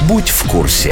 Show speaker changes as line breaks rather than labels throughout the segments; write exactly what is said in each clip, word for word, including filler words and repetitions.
Будь в курсе.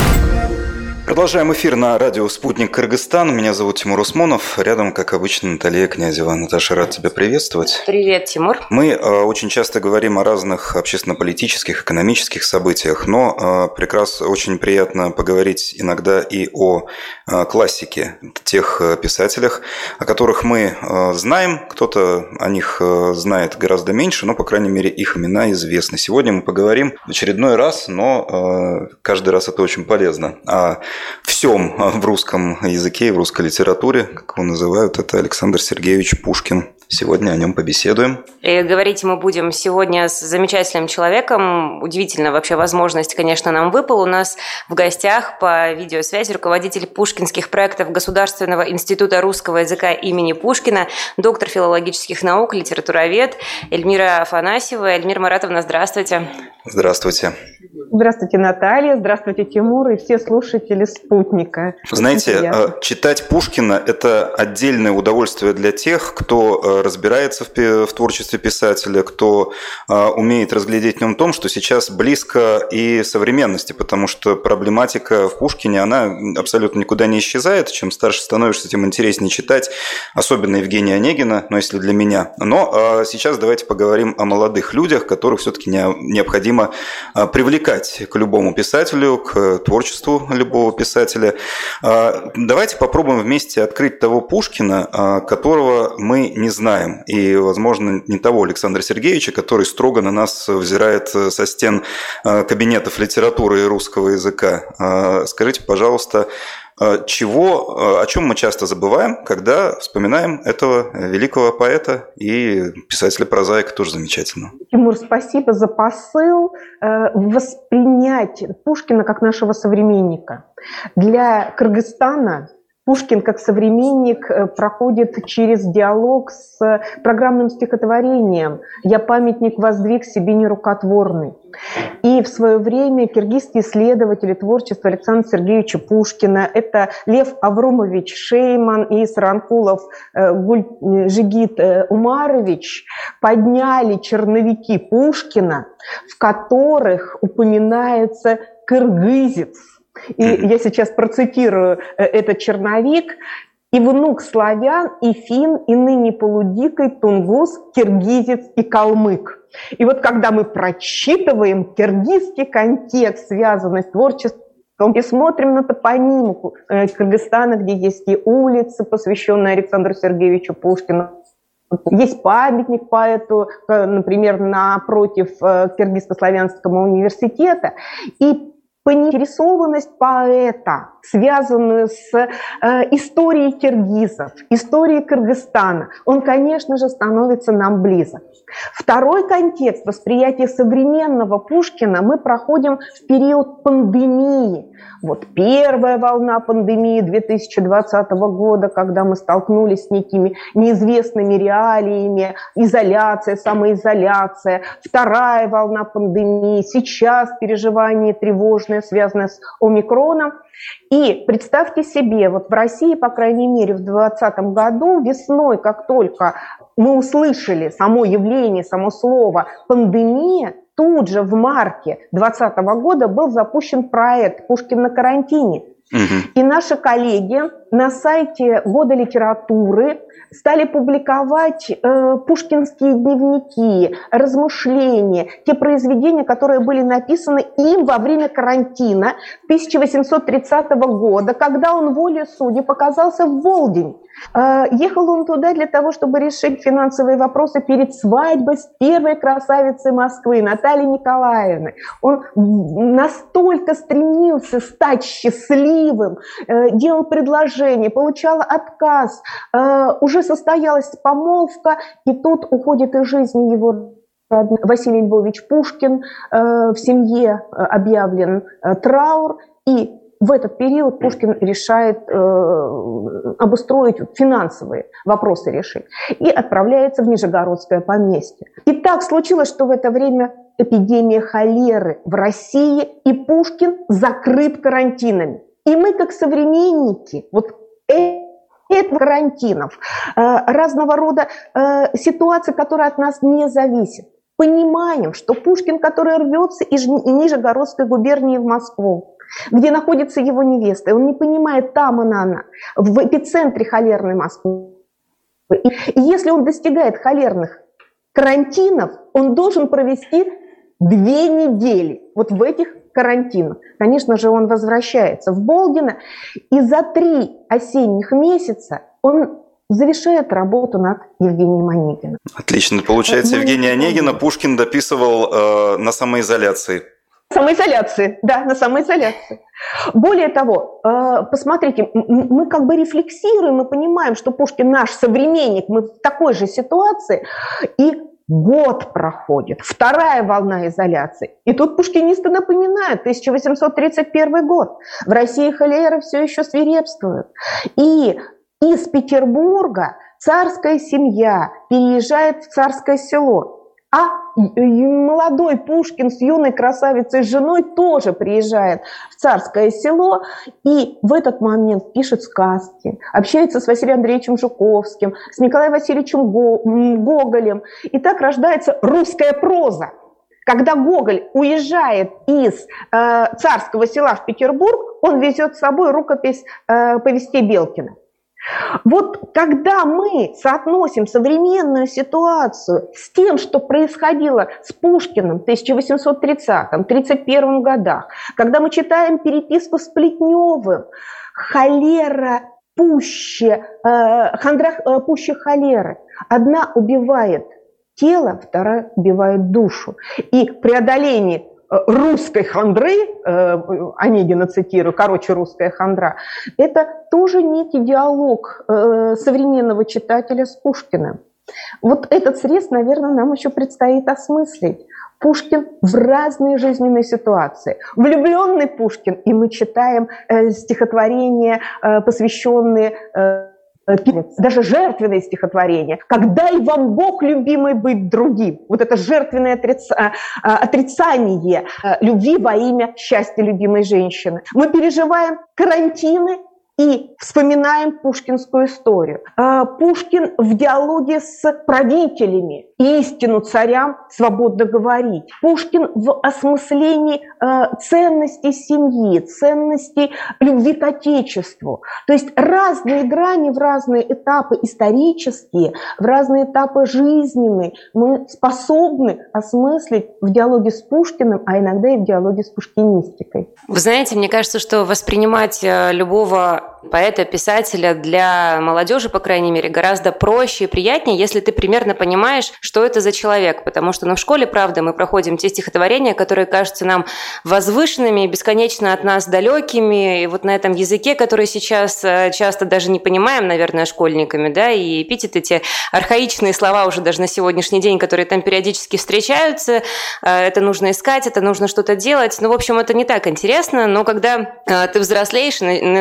Продолжаем эфир на радио «Спутник Кыргызстан». Меня зовут Тимур Усмонов. Рядом, как обычно, Наталья Князева. Наташа, рад тебя приветствовать.
Привет, Тимур.
Мы э, очень часто говорим о разных общественно-политических, экономических событиях, но э, прекрасно, очень приятно поговорить иногда и о э, классике, тех э, писателях, о которых мы э, знаем. Кто-то о них э, знает гораздо меньше, но, по крайней мере, их имена известны. Сегодня мы поговорим в очередной раз, но э, каждый раз это очень полезно. А всем в русском языке и в русской литературе, как его называют, это Александр Сергеевич Пушкин. Сегодня о нем побеседуем.
И говорить мы будем сегодня с замечательным человеком. Удивительная вообще возможность, конечно, нам выпала. У нас в гостях по видеосвязи руководитель пушкинских проектов Государственного института русского языка имени Пушкина, доктор филологических наук, литературовед Эльмира Афанасьева. Эльмира Маратовна, здравствуйте.
Здравствуйте.
Здравствуйте, Наталья. Здравствуйте, Тимур и все слушатели «Спутника».
Знаете, читать Пушкина – это отдельное удовольствие для тех, кто разбирается в, в творчестве писателя, кто умеет разглядеть в нем том, что сейчас близко и современности, потому что проблематика в Пушкине, она абсолютно никуда не исчезает. Чем старше становишься, тем интереснее читать, особенно Евгения Онегина, но если для меня. Но сейчас давайте поговорим о молодых людях, которых все-таки необходимо привлекать к любому писателю, к творчеству любого писателя. Давайте попробуем вместе открыть того Пушкина, которого мы не знаем. И, возможно, не того Александра Сергеевича, который строго на нас взирает со стен кабинетов литературы и русского языка. Скажите, пожалуйста, чего, о чем мы часто забываем, когда вспоминаем этого великого поэта и писателя-прозаика тоже замечательно.
Тимур, спасибо за посыл. Воспринять Пушкина как нашего современника. Для Кыргызстана Пушкин как современник проходит через диалог с программным стихотворением «Я памятник воздвиг себе нерукотворный». И в свое время киргизские исследователи творчества Александра Сергеевича Пушкина, это Лев Авромович Шейман и Саранкулов Жигит Умарович, подняли черновики Пушкина, в которых упоминается кыргызец. И я сейчас процитирую этот черновик. «И внук славян, и фин, и ныне полудикой тунгус, киргизец и калмык». И вот когда мы прочитываем киргизский контекст, связанный с творчеством, и смотрим на топонимику Кыргызстана, где есть и улицы, посвященные Александру Сергеевичу Пушкину, есть памятник поэту, например, напротив Киргизско-славянского университета, и поинтересованность поэта, связанную с э, историей киргизов, историей Кыргызстана, он, конечно же, становится нам близок. Второй контекст восприятия современного Пушкина мы проходим в период пандемии. Вот первая волна пандемии две тысячи двадцатого года, когда мы столкнулись с некими неизвестными реалиями, изоляция, самоизоляция. Вторая волна пандемии, сейчас переживание тревожное, связанное с омикроном. И представьте себе, вот в России, по крайней мере, в двадцатом году, весной, как только мы услышали само явление, само слово «пандемия», тут же в марте двадцатого года был запущен проект «Пушкин на карантине». Угу. И наши коллеги на сайте Года литературы стали публиковать э, пушкинские дневники, размышления, те произведения, которые были написаны им во время карантина тысяча восемьсот тридцатого года, когда он волей судеб оказался в Волдень. Э, ехал он туда для того, чтобы решить финансовые вопросы перед свадьбой с первой красавицей Москвы, Натальей Николаевной. Он настолько стремился стать счастливым, э, делал предложение, получал отказ, э, уже состоялась помолвка, и тут уходит из жизни его Василий Львович Пушкин, в семье объявлен траур, и в этот период Пушкин решает обустроить финансовые вопросы, решить, и отправляется в Нижегородское поместье. И так случилось, что в это время эпидемия холеры в России, и Пушкин закрыт карантинами. И мы, как современники, вот это карантинов, разного рода ситуации, которые от нас не зависят, понимаем, что Пушкин, который рвется из Нижегородской губернии в Москву, где находится его невеста, он не понимает, там она, она в эпицентре холерной Москвы. И если он достигает холерных карантинов, он должен провести две недели вот в этих карантинах. Конечно же, он возвращается в Болгино, и за три осенних месяца он завершает работу над Евгением Онегиным.
Отлично. Получается, Евгения Онегина Пушкин дописывал э, на самоизоляции.
Самоизоляции, да, на самоизоляции. Более того, посмотрите, мы как бы рефлексируем и понимаем, что Пушкин наш современник, мы в такой же ситуации, и год проходит, вторая волна изоляции. И тут пушкинисты напоминают, тысяча восемьсот тридцать первый год, в России холера все еще свирепствует. И из Петербурга царская семья переезжает в Царское Село. А молодой Пушкин с юной красавицей женой тоже приезжает в Царское Село и в этот момент пишет сказки, общается с Василием Андреевичем Жуковским, с Николаем Васильевичем Гоголем. И так рождается русская проза. Когда Гоголь уезжает из э, Царского Села в Петербург, он везет с собой рукопись э, повестей Белкина. Вот когда мы соотносим современную ситуацию с тем, что происходило с Пушкиным в тысяча восемьсот тридцатом — тридцать первом годах, когда мы читаем переписку с Плетневым, холера пуще, э, хандра э, пуще холеры. Одна убивает тело, вторая убивает душу. И преодоление русской хандры, э, Онегина цитирую, короче, русская хандра, это тоже некий диалог э, современного читателя с Пушкиным. Вот этот срез, наверное, нам еще предстоит осмыслить. Пушкин в разные жизненные ситуации. Влюбленный Пушкин, и мы читаем э, стихотворения, э, посвященные э, даже жертвенное стихотворение. «Когда и вам Бог, любимый, быть другим». Вот это жертвенное отрица... отрицание любви во имя счастья любимой женщины. Мы переживаем карантины и вспоминаем пушкинскую историю. Пушкин в диалоге с правителями истину царям свободно говорить. Пушкин в осмыслении ценностей семьи, ценностей любви к Отечеству. То есть разные грани в разные этапы исторические, в разные этапы жизненные мы способны осмыслить в диалоге с Пушкиным, а иногда и в диалоге с пушкинистикой.
Вы знаете, мне кажется, что воспринимать любого поэта, писателя для молодежи, по крайней мере, гораздо проще и приятнее, если ты примерно понимаешь, что это за человек. Потому что ну, в школе, правда, мы проходим те стихотворения, которые кажутся нам возвышенными, бесконечно от нас далекими. И вот на этом языке, который сейчас часто даже не понимаем, наверное, школьниками, да, и эпитеты, эти архаичные слова уже даже на сегодняшний день, которые там периодически встречаются, это нужно искать, это нужно что-то делать. Ну, в общем, это не так интересно, но когда ты взрослеешь,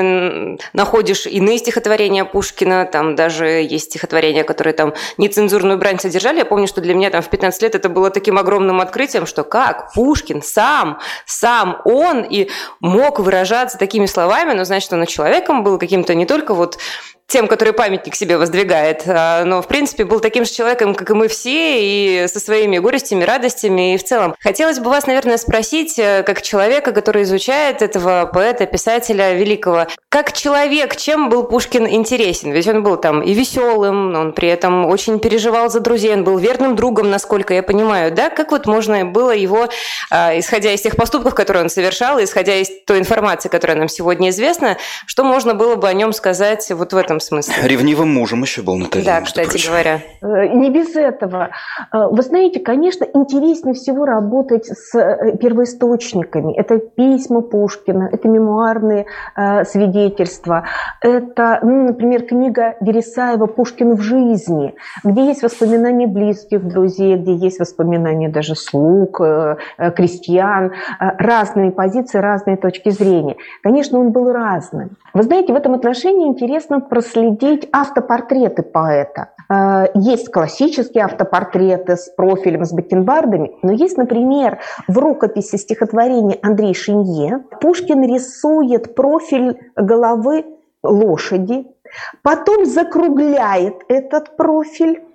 находишь иные стихотворения Пушкина, там даже есть стихотворения, которые там нецензурную брань содержали. Я помню, что для меня там в пятнадцать лет это было таким огромным открытием, что как Пушкин сам, сам он и мог выражаться такими словами, но значит, он и человеком был каким-то не только вот тем, который памятник себе воздвигает, но, в принципе, был таким же человеком, как и мы все, и со своими горестями, радостями, и в целом. Хотелось бы вас, наверное, спросить, как человека, который изучает этого поэта, писателя великого, как человек, чем был Пушкин интересен? Ведь он был там и веселым, но он при этом очень переживал за друзей, он был верным другом, насколько я понимаю, да? Как вот можно было его, исходя из тех поступков, которые он совершал, исходя из той информации, которая нам сегодня известна, что можно было бы о нем сказать вот в этом смысле?
Ревнивым мужем еще был, Наталья.
Да, кстати прочим. говоря.
Не без этого. Вы знаете, конечно, интереснее всего работать с первоисточниками. Это письма Пушкина, это мемуарные э, свидетельства, это, ну, например, книга Вересаева «Пушкин в жизни», где есть воспоминания близких друзей, где есть воспоминания даже слуг, э, э, крестьян, э, разные позиции, разные точки зрения. Конечно, он был разным. Вы знаете, в этом отношении интересно проследить следить автопортреты поэта. Есть классические автопортреты с профилем, с бакенбардами, но есть, например, в рукописи стихотворения Андрея Шинье Пушкин рисует профиль головы лошади, потом закругляет этот профиль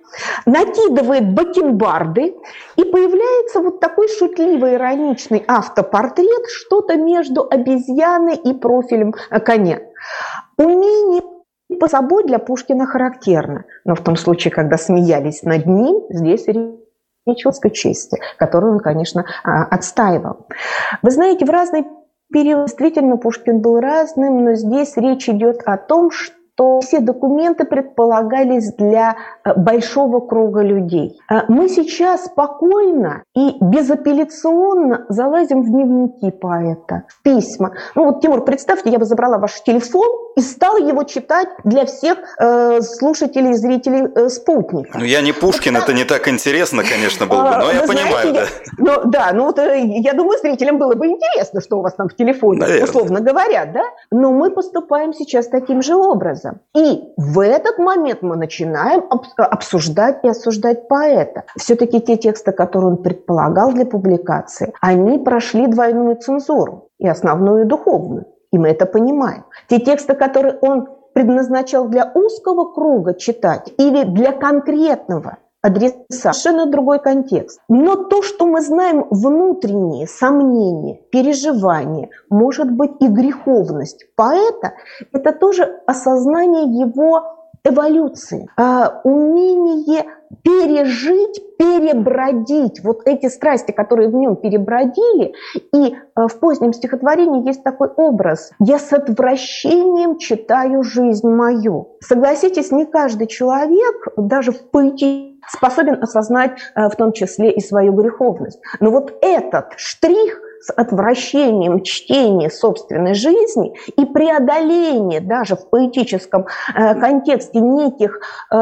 накидывает бакенбарды, и появляется вот такой шутливый, ироничный автопортрет, что-то между обезьяной и профилем коня. Умение по собой для Пушкина характерно, но в том случае, когда смеялись над ним, здесь речь о чести, которую он, конечно, отстаивал. Вы знаете, в разные периоды действительно Пушкин был разным, но здесь речь идет о том, что то все документы предполагались для большого круга людей. Мы сейчас спокойно и безапелляционно залазим в дневники поэта, в письма. Ну вот, Тимур, представьте, я бы забрала ваш телефон и стала его читать для всех э, слушателей и зрителей э, «Спутника».
Ну, я не Пушкин, вот, это не так интересно, конечно, было бы, но я понимаю.
Знаете, да. Я, ну, да, ну вот я думаю, зрителям было бы интересно, что у вас там в телефоне, наверное, условно говоря, да? Но мы поступаем сейчас таким же образом. И в этот момент мы начинаем обсуждать и осуждать поэта. Все-таки те тексты, которые он предполагал для публикации, они прошли двойную цензуру, и основную, и духовную. И мы это понимаем. Те тексты, которые он предназначал для узкого круга читать или для конкретного адреса, совершенно другой контекст. Но то, что мы знаем, внутренние сомнения, переживания, может быть и греховность поэта, это тоже осознание его эволюции, умение пережить, перебродить вот эти страсти, которые в нем перебродили. И в позднем стихотворении есть такой образ: «Я с отвращением читаю жизнь мою». Согласитесь, не каждый человек, даже в поэте, способен осознать в том числе и свою греховность. Но вот этот штрих с отвращением чтения собственной жизни и преодоление даже в поэтическом э, контексте неких э,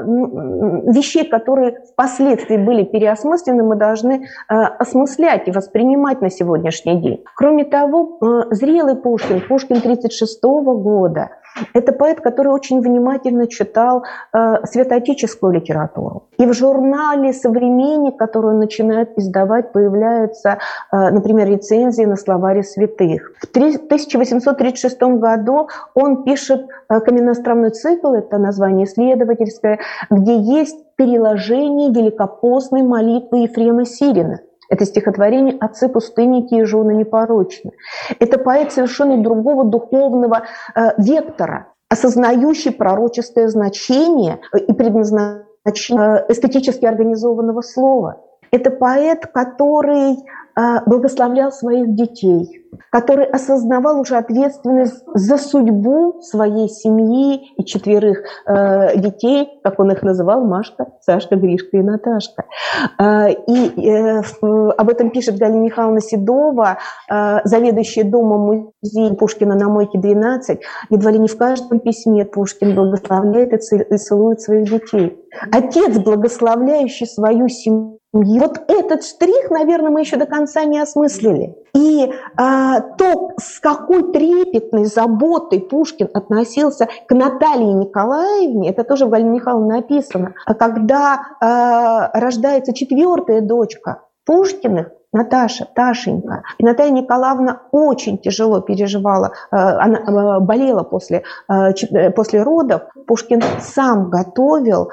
вещей, которые впоследствии были переосмыслены, мы должны э, осмыслять и воспринимать на сегодняшний день. Кроме того, э, зрелый Пушкин, Пушкин тридцать шестого года, это поэт, который очень внимательно читал э, святоотеческую литературу. И в журнале «Современник», который он начинает издавать, появляются, э, например, рецензии на словари святых. В тысяча восемьсот тридцать шестом году он пишет э, каменноостровной цикл, это название исследовательское, где есть переложение великопостной молитвы Ефрема Сирина. Это стихотворение «Отцы пустынники и жены непорочны». Это поэт совершенно другого духовного э, вектора, осознающий пророческое значение и предназначение э, эстетически организованного слова. Это поэт, который э, благословлял своих детей, который осознавал уже ответственность за судьбу своей семьи и четверых э, детей, как он их называл, Машка, Сашка, Гришка и Наташка. Э, и э, об этом пишет Галина Михайловна Седова, э, заведующая домом музея Пушкина на Мойке двенадцать. Едва ли не в каждом письме Пушкин благословляет и целует своих детей. Отец, благословляющий свою семью. И вот этот штрих, наверное, мы еще до конца не осмыслили. И а, то, с какой трепетной заботой Пушкин относился к Наталье Николаевне, это тоже в Галине Михайловне написано, когда а, рождается четвертая дочка Пушкиных, Наташа, Ташенька. И Наталья Николаевна очень тяжело переживала, она болела после, после родов. Пушкин сам готовил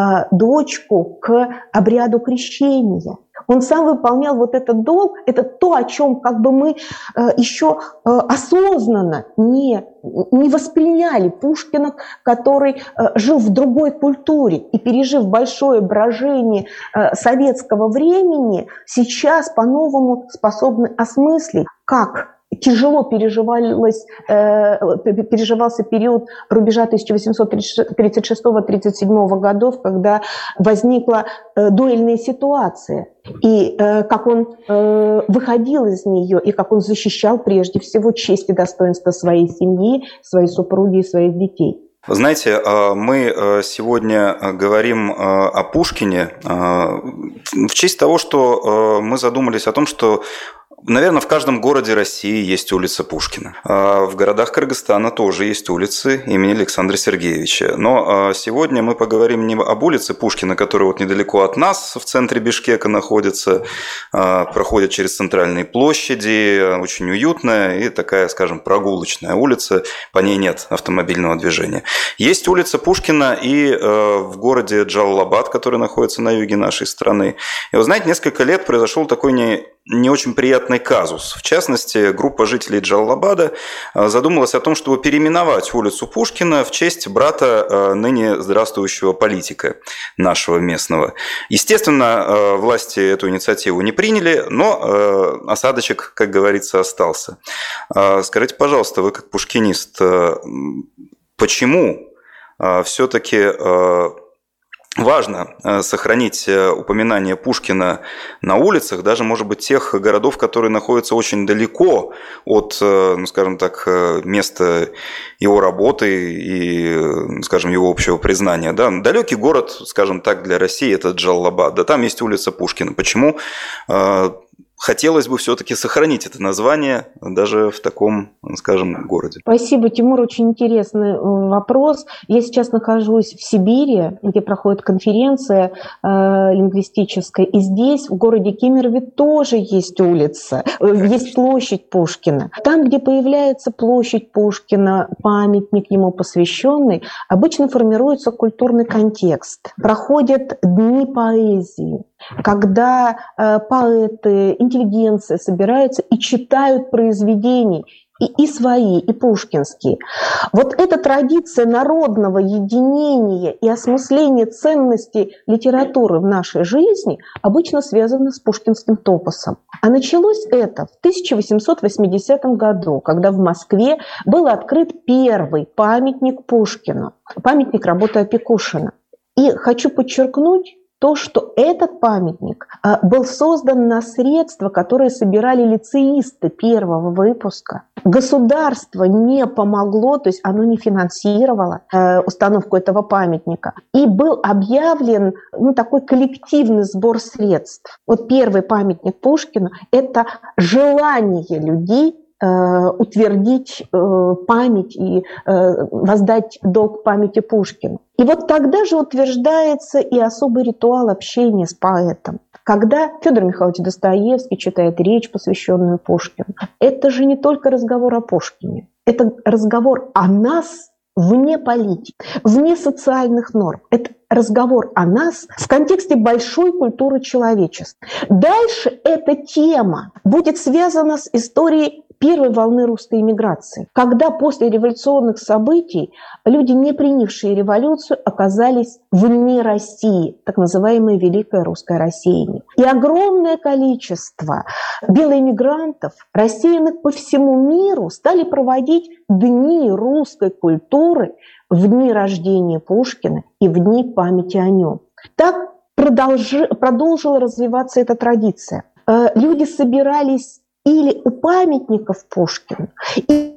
дочку к обряду крещения. Он сам выполнял вот этот долг, это то, о чем как бы мы еще осознанно не, не восприняли Пушкина, который жил в другой культуре и, пережив большое брожение советского времени, сейчас по-новому способны осмыслить, как тяжело переживалось, э, переживался период рубежа тысяча восемьсот тридцать шестого — тридцать седьмого годов, когда возникла э, дуэльная ситуация. И э, как он э, выходил из нее, и как он защищал прежде всего честь и достоинство своей семьи, своей супруги и своих детей.
Вы знаете, мы сегодня говорим о Пушкине в честь того, что мы задумались о том, что Наверное, в каждом городе России есть улица Пушкина. В городах Кыргызстана тоже есть улицы имени Александра Сергеевича. Но сегодня мы поговорим не об улице Пушкина, которая вот недалеко от нас, в центре Бишкека находится, проходит через центральные площади, очень уютная и такая, скажем, прогулочная улица, по ней нет автомобильного движения. Есть улица Пушкина и в городе Джалалабад, который находится на юге нашей страны. И вы знаете, несколько лет произошел такой не, не очень приятный казус. В частности, группа жителей Джалалабада задумалась о том, чтобы переименовать улицу Пушкина в честь брата ныне здравствующего политика нашего местного. Естественно, власти эту инициативу не приняли, но осадочек, как говорится, остался. Скажите, пожалуйста, вы как пушкинист, почему все-таки важно сохранить упоминание Пушкина на улицах, даже, может быть, тех городов, которые находятся очень далеко от, ну, скажем так, места его работы и, скажем, его общего признания. Да? Далекий город, скажем так, для России – это Джалалабад. Да, там есть улица Пушкина. Почему? Хотелось бы все-таки сохранить это название даже в таком, скажем, городе.
Спасибо, Тимур, очень интересный вопрос. Я сейчас нахожусь в Сибири, где проходит конференция э, лингвистическая, и здесь, в городе Кемерове, тоже есть улица, есть площадь Пушкина. Там, где появляется площадь Пушкина, памятник ему посвященный, обычно формируется культурный контекст. Проходят дни поэзии, когда э, поэты, интеллигенция собираются и читают произведения, и, и свои, и пушкинские. Вот эта традиция народного единения и осмысления ценностей литературы в нашей жизни обычно связана с пушкинским топосом. А началось это в тысяча восемьсот восьмидесятом году, когда в Москве был открыт первый памятник Пушкину, памятник работы Опекушина. И хочу подчеркнуть, то, что этот памятник был создан на средства, которые собирали лицеисты первого выпуска. Государство не помогло, то есть оно не финансировало установку этого памятника. И был объявлен ну, такой коллективный сбор средств. Вот первый памятник Пушкину – это желание людей утвердить память и воздать долг памяти Пушкину. И вот тогда же утверждается и особый ритуал общения с поэтом. Когда Федор Михайлович Достоевский читает речь, посвященную Пушкину, это же не только разговор о Пушкине, это разговор о нас вне политики, вне социальных норм. Это разговор о нас в контексте большой культуры человечества. Дальше эта тема будет связана с историей первой волны русской эмиграции, когда после революционных событий люди, не принявшие революцию, оказались вне России, так называемое Великое русское рассеяние. И огромное количество белоэмигрантов, рассеянных по всему миру, стали проводить дни русской культуры в дни рождения Пушкина и в дни памяти о нем. Так продолжи, продолжила развиваться эта традиция. Люди собирались или у памятников Пушкина, или,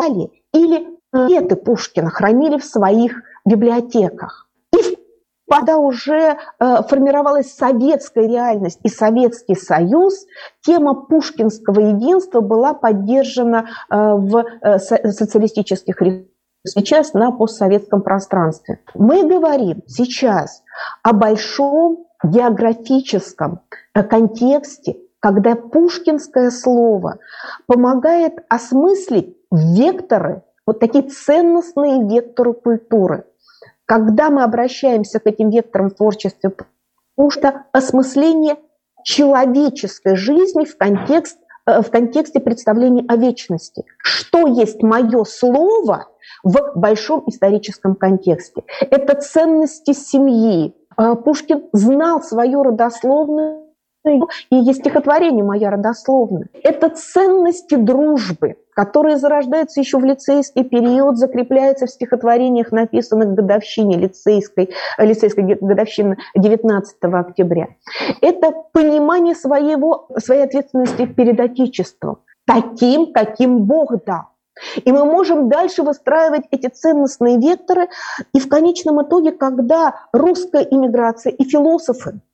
или портреты Пушкина хранили в своих библиотеках. И когда уже э, формировалась советская реальность и Советский Союз, тема пушкинского единства была поддержана э, в э, социалистических республиках, сейчас на постсоветском пространстве. Мы говорим сейчас о большом географическом э, контексте, когда пушкинское слово помогает осмыслить векторы, вот такие ценностные векторы культуры. Когда мы обращаемся к этим векторам в творчестве, потому что осмысление человеческой жизни в, контекст, в контексте представления о вечности. Что есть мое слово в большом историческом контексте? Это ценности семьи. Пушкин знал свою родословную, и есть стихотворение «Моя родословная». Это ценности дружбы, которые зарождаются еще в лицейский период, закрепляются в стихотворениях, написанных к годовщине лицейской, лицейской годовщины девятнадцатого октября. Это понимание своего, своей ответственности перед Отечеством, таким, каким Бог дал. И мы можем дальше выстраивать эти ценностные векторы, и в конечном итоге, когда русская иммиграция и философы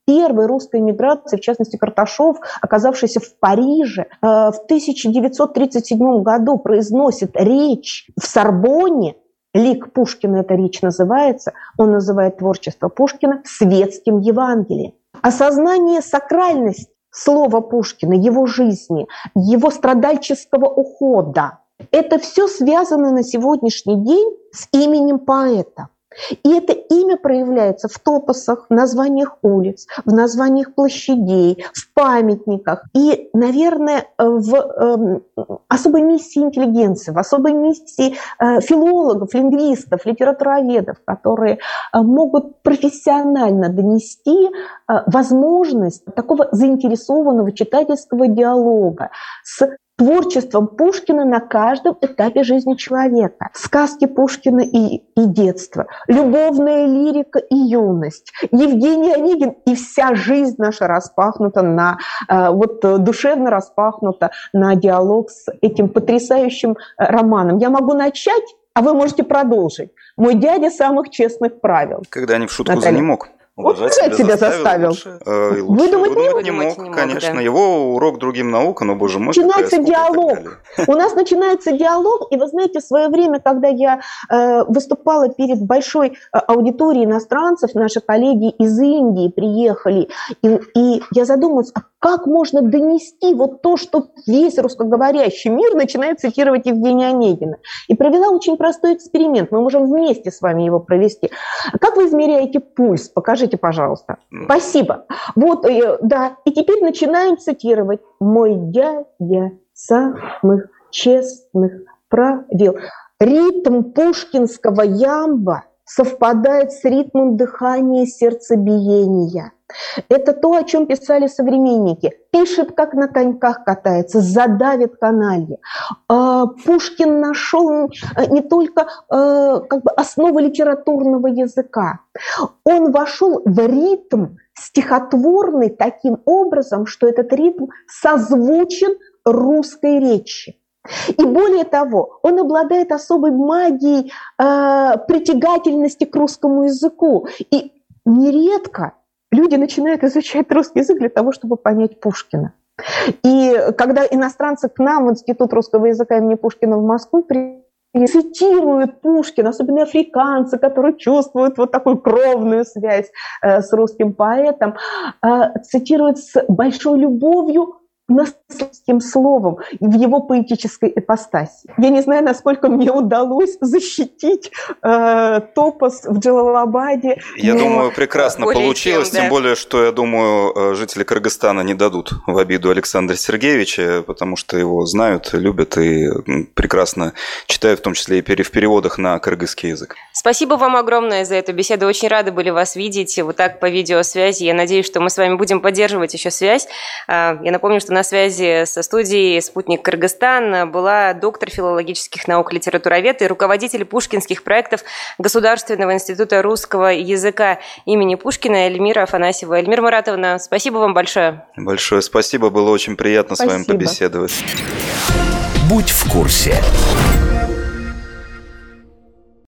первой русской эмиграции, в частности Карташов, оказавшийся в Париже, в тысяча девятьсот тридцать седьмом году произносит речь в Сорбонне. Лик Пушкина, эта речь называется, он называет творчество Пушкина светским Евангелием. Осознание сакральности слова Пушкина, его жизни, его страдальческого ухода, это все связано на сегодняшний день с именем поэта. И это имя проявляется в топосах, в названиях улиц, в названиях площадей, в памятниках. И, наверное, в э, особой миссии интеллигенции, в особой миссии э, филологов, лингвистов, литературоведов, которые э, могут профессионально донести э, возможность такого заинтересованного читательского диалога с творчеством Пушкина на каждом этапе жизни человека. Сказки Пушкина и, и детство, любовная лирика и юность, Евгений Онегин и вся жизнь наша распахнута на, вот душевно распахнута на диалог с этим потрясающим романом. Я могу начать, а вы можете продолжить. Мой дядя самых честных правил.
Когда не в шутку
Наталья.
за не мог.
Вот кто тебя заставил?
Лучше, э, лучше
Выдумать не мог?
не мог,
не мог,
конечно.
да.
Его урок другим наука, но, боже мой,
Начинается диалог. У нас начинается диалог, и вы знаете, в свое время, когда я э, выступала перед большой э, аудиторией иностранцев, наши коллеги из Индии приехали, и, и я задумалась, а как можно донести вот то, что весь русскоговорящий мир начинает цитировать Евгения Онегина? И провела очень простой эксперимент, мы можем вместе с вами его провести. Как вы измеряете пульс? Покажите, пожалуйста. Спасибо. Вот, э, да, и теперь начинаем цитировать. «Мой дядя самых честных правил». Ритм пушкинского ямба совпадает с ритмом дыхания, сердцебиения. Это то, о чем писали современники. Пишет, как на коньках катается, задавит каналье. Пушкин нашел не только как бы основы литературного языка. Он вошел в ритм стихотворный таким образом, что этот ритм созвучен русской речи. И более того, он обладает особой магией э, притягательности к русскому языку. И нередко люди начинают изучать русский язык для того, чтобы понять Пушкина. И когда иностранцы к нам в Институт русского языка имени Пушкина в Москву приезжают, цитируют Пушкина, особенно африканцы, которые чувствуют вот такую кровную связь э, с русским поэтом, э, цитируют с большой любовью наследским словом в его поэтической ипостаси. Я не знаю, насколько мне удалось защитить э, топос в Джалалабаде.
Я
но...
думаю, прекрасно
более
получилось,
чем, да.
Тем более, что, я думаю, жители Кыргызстана не дадут в обиду Александра Сергеевича, потому что его знают, любят и прекрасно читают, в том числе и в переводах на кыргызский язык.
Спасибо вам огромное за эту беседу. Очень рады были вас видеть вот так по видеосвязи. Я надеюсь, что мы с вами будем поддерживать еще связь. Я напомню, что на связи со студией «Спутник Кыргызстан» была доктор филологических наук, литературовед и руководитель пушкинских проектов Государственного института русского языка имени Пушкина Эльмира Афанасьева. Эльмира Маратовна, спасибо вам большое.
Большое спасибо, было очень приятно
Спасибо.
с вами побеседовать.
Будь в курсе.